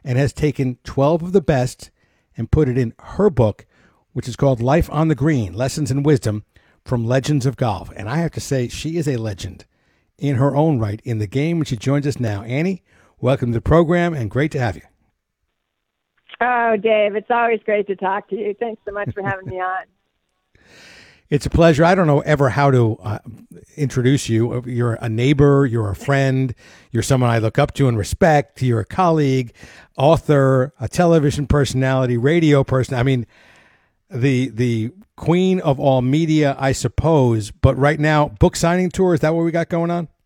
and has taken 12 of the best and put it in her book, which is called Life on the Green, Lessons in Wisdom from Legends of Golf. And I have to say, she is a legend in her own right in the game, and she joins us now. Annie, welcome to the program, and great to have you. Oh, Dave, it's always great to talk to you. Thanks so much for having me on. It's a pleasure. I don't know ever how to introduce you. You're a neighbor, you're a friend, you're someone I look up to and respect, you're a colleague, author, a television personality, radio person. I mean, the queen of all media, I suppose. But right now, book signing tour, is that what we got going on?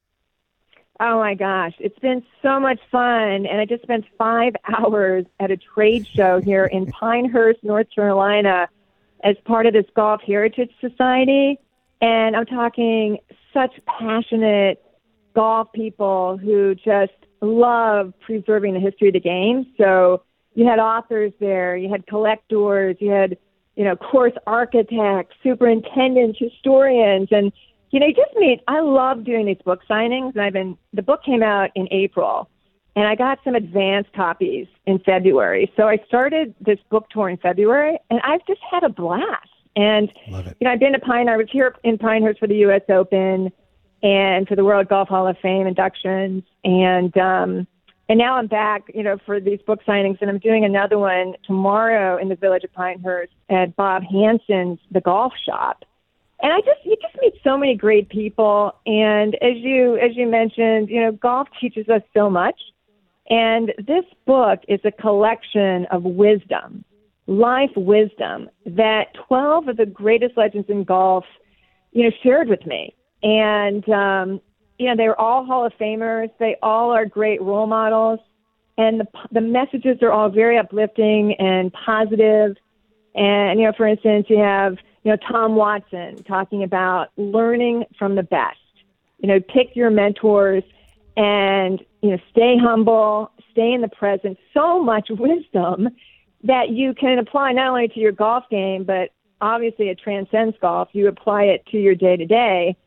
Oh, my gosh. It's been so much fun. And I just spent 5 hours at a trade show here in Pinehurst, North Carolina, as part of this Golf Heritage Society. And I'm talking such passionate golf people who just love preserving the history of the game. So you had authors there, you had collectors, you had, course architects, superintendents, historians, and, you just meet, I love doing these book signings. And the book came out in April, and I got some advance copies in February. So I started this book tour in February, and I've just had a blast. And, love it. I've been to I was here in Pinehurst for the U.S. Open and for the World Golf Hall of Fame inductions. And now I'm back, for these book signings, and I'm doing another one tomorrow in the village of Pinehurst at Bob Hansen's The Golf Shop. And you just meet so many great people. And as you mentioned, golf teaches us so much. And this book is a collection of wisdom, life wisdom that 12 of the greatest legends in golf, shared with me. And, they're all Hall of Famers. They all are great role models. And the messages are all very uplifting and positive. And, for instance, you have, Tom Watson talking about learning from the best. Pick your mentors and, stay humble, stay in the present. So much wisdom that you can apply not only to your golf game, but obviously it transcends golf. You apply it to your day-to-day.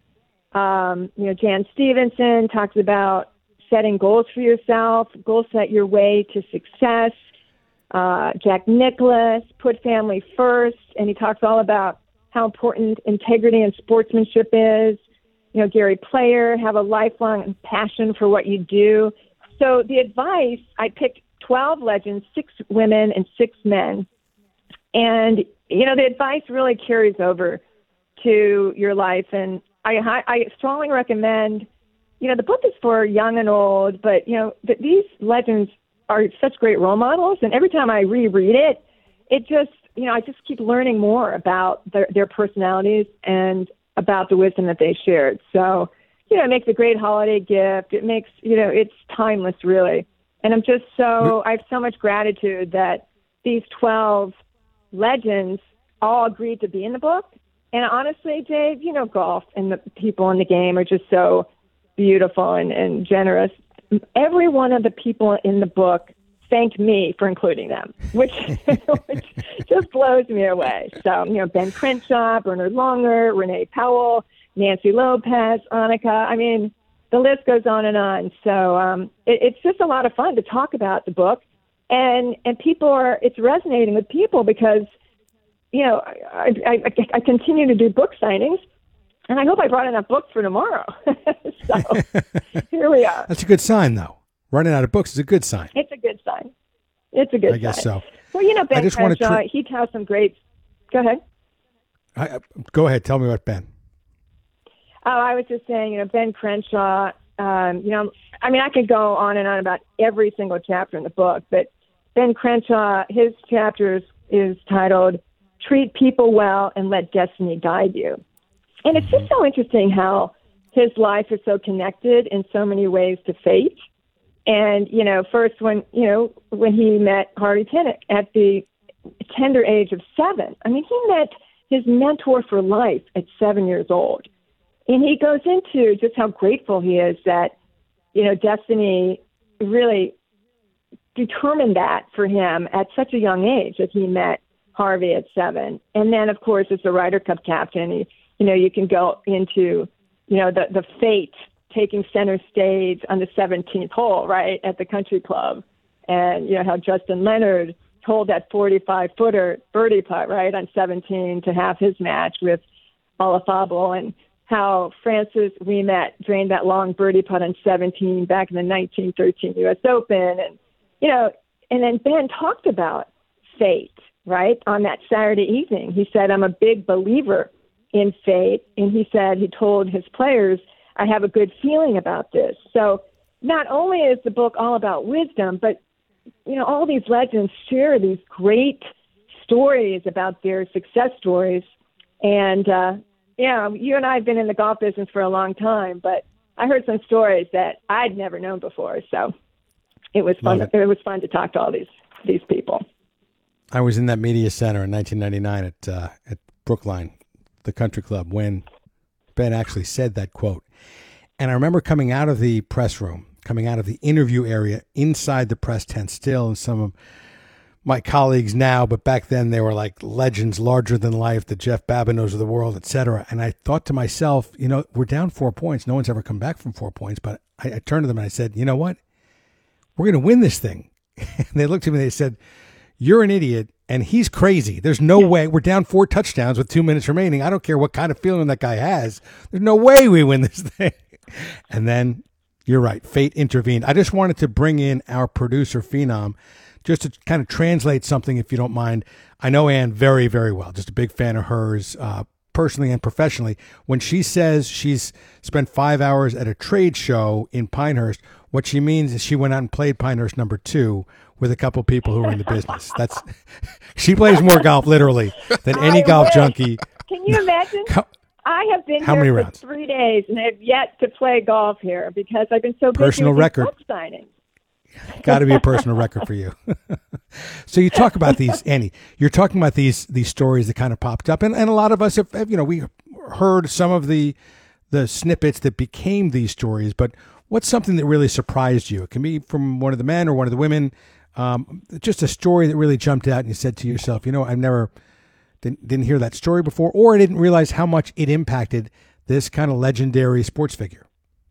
Jan Stevenson talks about setting goals for yourself, goals set your way to success. Jack Nicklaus, put family first, and he talks all about how important integrity and sportsmanship is. Gary Player, have a lifelong passion for what you do. So the advice, I picked 12 legends, 6 women and 6 men. And, the advice really carries over to your life. And I strongly recommend, the book is for young and old, but, these legends are such great role models. And every time I reread it, it just, I just keep learning more about their personalities and about the wisdom that they shared. So, it makes a great holiday gift. It makes, it's timeless, really. And I have so much gratitude that these 12 legends all agreed to be in the book. And honestly, Dave, golf and the people in the game are just so beautiful and generous. Every one of the people in the book thanked me for including them, which just blows me away. So, Ben Crenshaw, Bernard Longer, Renee Powell, Nancy Lopez, Annika. I mean, the list goes on and on. So it's just a lot of fun to talk about the book. And it's resonating with people because, I continue to do book signings. And I hope I brought enough books for tomorrow. So here we are. That's a good sign, though. Running out of books is a good sign. It's a good sign. It's a good sign. I guess so. Well, Ben Crenshaw, he tells some great... Go ahead. Go ahead. Tell me about Ben. Oh, I was just saying, Ben Crenshaw, I could go on and on about every single chapter in the book, but Ben Crenshaw, his chapters is titled Treat People Well and Let Destiny Guide You. And it's just so interesting how his life is so connected in so many ways to fate. And, first when he met Harvey Pinnock at the tender age of 7, he met his mentor for life at 7 years old. And he goes into just how grateful he is that, destiny really determined that for him at such a young age that he met Harvey at 7. And then, of course, as the Ryder Cup captain, you can go into, the fate taking center stage on the 17th hole, right, at the country club. and, how Justin Leonard told that 45-footer birdie putt, right, on 17 to have his match with Olafable, and how Francis Ouimet drained that long birdie putt on 17 back in the 1913 U.S. Open. And, and then Ben talked about fate, right, on that Saturday evening. He said, I'm a big believer in fate. And he said, he told his players, I have a good feeling about this. So not only is the book all about wisdom, but, all these legends share these great stories about their success stories. And, you and I have been in the golf business for a long time, but I heard some stories that I'd never known before. So it was fun. It was fun to talk to all these people. I was in that media center in 1999 at Brookline, the country club, when Ben actually said that quote. And I remember coming out of the press room, coming out of the interview area inside the press tent still, and some of my colleagues now, but back then they were like legends, larger than life, the Jeff Babineaus of the world, et cetera. And I thought to myself, we're down 4 points. No one's ever come back from 4 points. But I turned to them and I said, you know what? We're going to win this thing. And they looked at me and they said, you're an idiot and he's crazy. There's no way. We're down 4 touchdowns with 2 minutes remaining. I don't care what kind of feeling that guy has. There's no way we win this thing. And then you're right. Fate intervened. I just wanted to bring in our producer, Phenom, just to kind of translate something, if you don't mind. I know Ann very, very well. Just a big fan of hers, personally and professionally. When she says she's spent 5 hours at a trade show in Pinehurst, what she means is she went out and played Pinehurst number 2 with a couple people who were in the business. She plays more golf, literally, than any golf junkie. Can you imagine? I have been here for 3 days and have yet to play golf here because I've been so busy personal with record book signings. Got to be a personal record for you. So you talk about these, Annie. You're talking about these stories that kind of popped up, and a lot of us have we heard some of the snippets that became these stories. But what's something that really surprised you? It can be from one of the men or one of the women. Just a story that really jumped out, and you said to yourself, I've never didn't hear that story before, or I didn't realize how much it impacted this kind of legendary sports figure.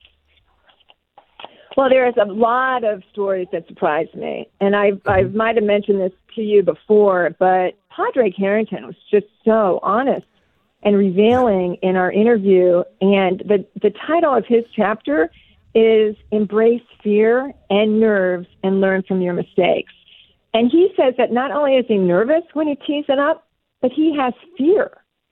Well, there is a lot of stories that surprised me, and I might have mentioned this to you before, but Padraig Harrington was just so honest and revealing in our interview, and the title of his chapter is Embrace Fear and Nerves and Learn from Your Mistakes. And he says that not only is he nervous when he tees it up, but he has fear.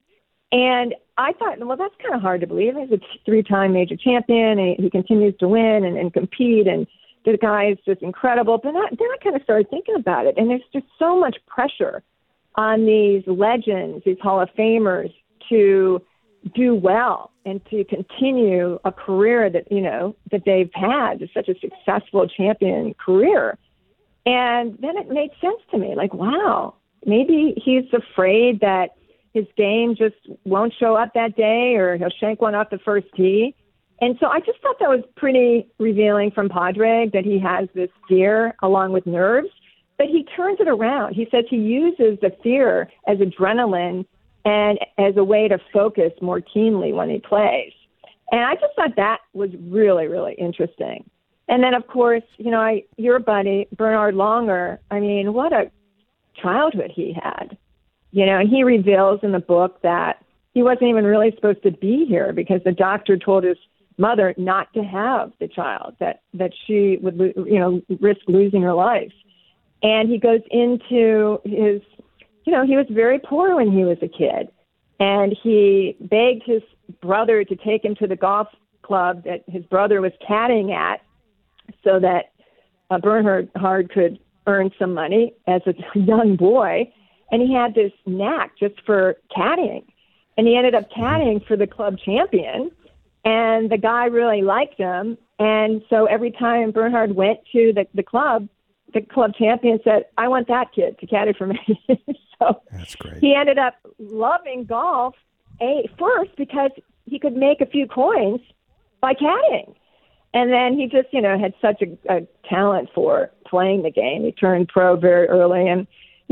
And I thought, well, that's kind of hard to believe. He's a 3-time major champion, and he continues to win and compete, and the guy is just incredible. But then I kind of started thinking about it, and there's just so much pressure on these legends, these Hall of Famers, to do well and to continue a career that, that they've had, such a successful champion career. And then it made sense to me, like, wow, maybe he's afraid that his game just won't show up that day, or he'll shank one off the first tee. And so I just thought that was pretty revealing from Padraig, that he has this fear along with nerves, but he turns it around. He says he uses the fear as adrenaline and as a way to focus more keenly when he plays. And I just thought that was really, really interesting. And then, of course, your buddy, Bernhard Langer, what a childhood he had. And he reveals in the book that he wasn't even really supposed to be here because the doctor told his mother not to have the child, that she would, risk losing her life. And he goes into his, he was very poor when he was a kid. And he begged his brother to take him to the golf club that his brother was caddying at so that Bernhard could earn some money as a young boy. And he had this knack just for caddying. And he ended up caddying for the club champion. And the guy really liked him. And so every time Bernhard went to the club champion said, I want that kid to caddy for me. So that's great. He ended up loving golf, first because he could make a few coins by caddying. And then he just, had such a talent for playing the game. He turned pro very early. And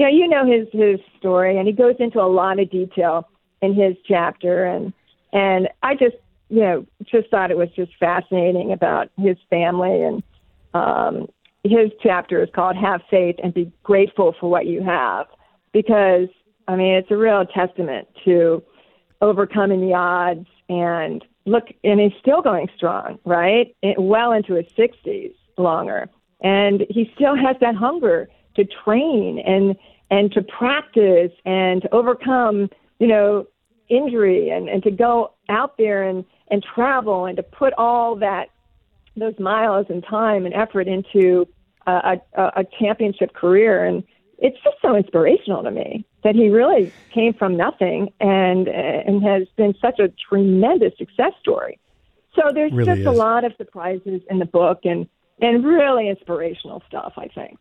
his story, and he goes into a lot of detail in his chapter, and I just thought it was just fascinating about his family, and his chapter is called Have Faith and Be Grateful for What You Have, because, I mean, it's a real testament to overcoming the odds. And look, and he's still going strong, right? Well into his 60s longer. And he still has that hunger to train and to practice and to overcome, injury and to go out there and travel and to put all those miles and time and effort into a championship career. And it's just so inspirational to me that he really came from nothing and has been such a tremendous success story. So there's really just a lot of surprises in the book and really inspirational stuff, I think.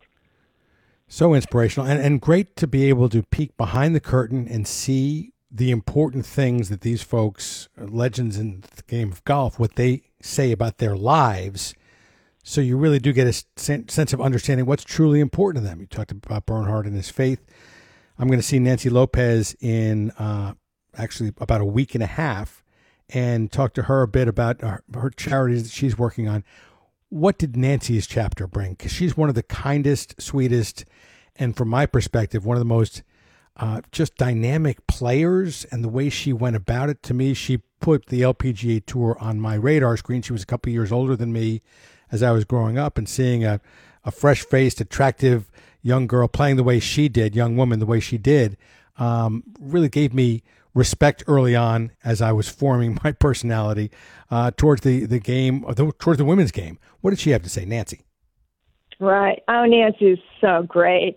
So inspirational and great to be able to peek behind the curtain and see the important things that these folks, legends in the game of golf, what they say about their lives. So you really do get a sense of understanding what's truly important to them. You talked about Bernhard and his faith. I'm going to see Nancy Lopez in actually about a week and a half and talk to her a bit about her charities that she's working on. What did Nancy's chapter bring? Because she's one of the kindest, sweetest, and from my perspective, one of the most just dynamic players. And the way she went about it, to me, she put the LPGA Tour on my radar screen. She was a couple of years older than me as I was growing up, and seeing a fresh-faced, attractive young girl playing the way she did, young woman the way she did, really gave me respect early on as I was forming my personality towards the game, towards the women's game. What did she have to say, Nancy? Right. Oh, Nancy is so great.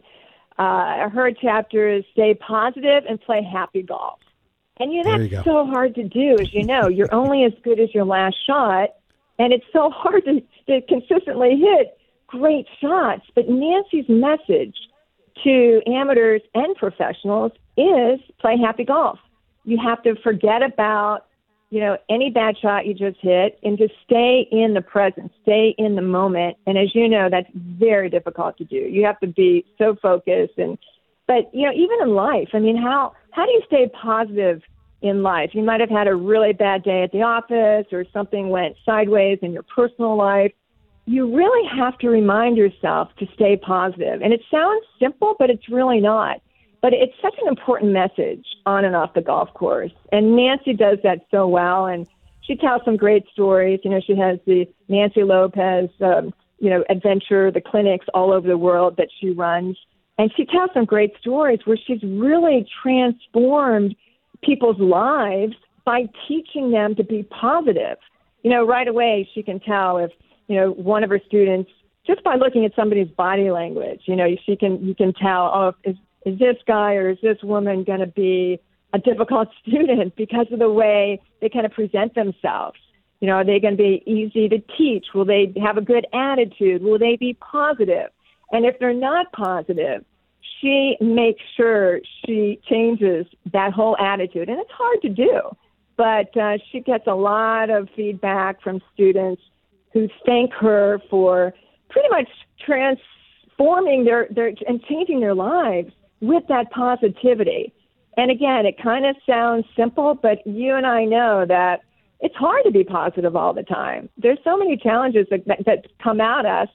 Her chapter is stay positive and play happy golf. And that's so hard to do, as you know. You're only as good as your last shot, and it's so hard to consistently hit great shots. But Nancy's message to amateurs and professionals is play happy golf. You have to forget about, any bad shot you just hit and just stay in the present, stay in the moment. And as you know, that's very difficult to do. You have to be so focused. But even in life, I mean, how do you stay positive in life? You might have had a really bad day at the office or something went sideways in your personal life. You really have to remind yourself to stay positive. And it sounds simple, but it's really not. But it's such an important message on and off the golf course. And Nancy does that so well. And she tells some great stories. She has the Nancy Lopez, adventure, the clinics all over the world that she runs. And she tells some great stories where she's really transformed people's lives by teaching them to be positive. Right away she can tell if, one of her students, just by looking at somebody's body language, you can tell, is this guy or is this woman going to be a difficult student because of the way they kind of present themselves? Are they going to be easy to teach? Will they have a good attitude? Will they be positive? And if they're not positive, she makes sure she changes that whole attitude. And it's hard to do, but she gets a lot of feedback from students who thank her for pretty much transforming their and changing their lives with that positivity. And again, it kind of sounds simple, but you and I know that it's hard to be positive all the time. There's so many challenges that come at us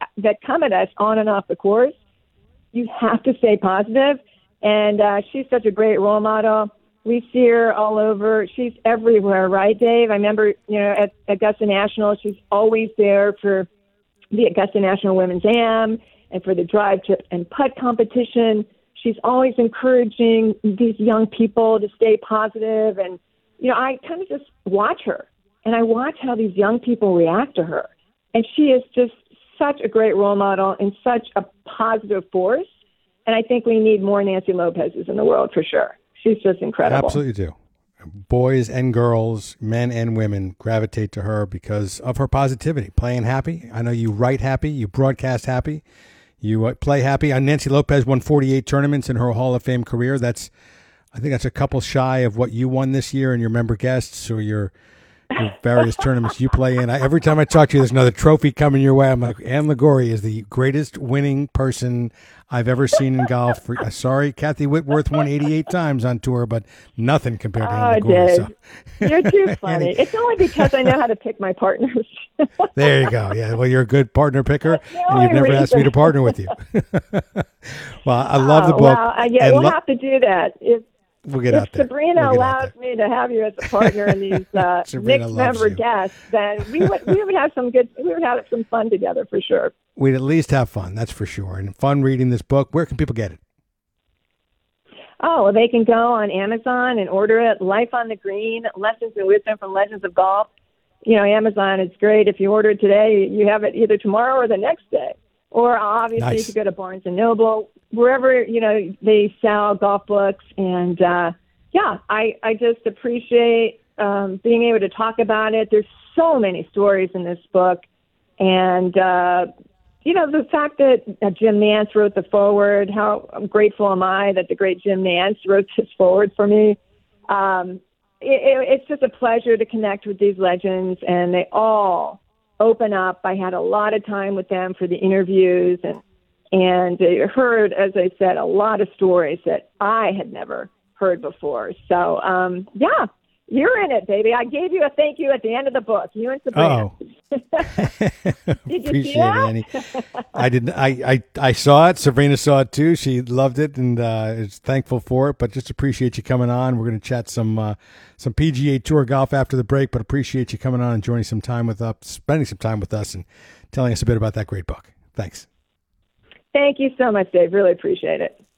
on and off the course. You have to stay positive. And she's such a great role model. We see her all over. She's everywhere, right, Dave? I remember, at Augusta National, she's always there for the Augusta National Women's Am and for the drive, chip, and putt competition. She's always encouraging these young people to stay positive. And, I kind of just watch her, and I watch how these young people react to her. And she is just such a great role model and such a positive force. And I think we need more Nancy Lopez's in the world for sure. She's just incredible. Absolutely do. Boys and girls, men and women gravitate to her because of her positivity. Playing happy. I know you write happy. You broadcast happy. You play happy. Nancy Lopez won 48 tournaments in her Hall of Fame career. I think that's a couple shy of what you won this year and your member guests or your your various tournaments you play in. Every time I talk to you, there's another trophy coming your way. I'm like, Ann Liguori is the greatest winning person I've ever seen in golf. Sorry, Kathy Whitworth won 88 times on tour, but nothing compared to Ann Liguori. Dave, So. You're too funny. It's only because I know how to pick my partners. There you go. Yeah, well, you're a good partner picker, and you've never asked me to partner with you. Well, I love the book. Well, yeah, we'll have to do that. We'll get out there. Sabrina allows me to have you as a partner in these mixed member guests, then we would have some fun together for sure. We'd at least have fun, that's for sure. And fun reading this book. Where can people get it? Oh, well, they can go on Amazon and order it. Life on the Green, Lessons in Wisdom from Legends of Golf. You know, Amazon, it's great. If you order it today, you have it either tomorrow or the next day. Or obviously you could go to Barnes & Noble, wherever, you know, they sell golf books. And, I just appreciate being able to talk about it. There's so many stories in this book. And, the fact that Jim Nantz wrote the foreword, how grateful am I that the great Jim Nantz wrote this foreword for me. It's just a pleasure to connect with these legends, and they all open up. I had a lot of time with them for the interviews and heard, as I said, a lot of stories that I had never heard before. So, you're in it, baby. I gave you a thank you at the end of the book. You and Sabrina. Oh, Did you appreciate see that? it, Annie. I didn't. I saw it. Sabrina saw it too. She loved it and is thankful for it. But just appreciate you coming on. We're going to chat some PGA Tour golf after the break. But appreciate you coming on and joining some time with us, spending some time with us, and telling us a bit about that great book. Thanks. Thank you so much, Dave. Really appreciate it.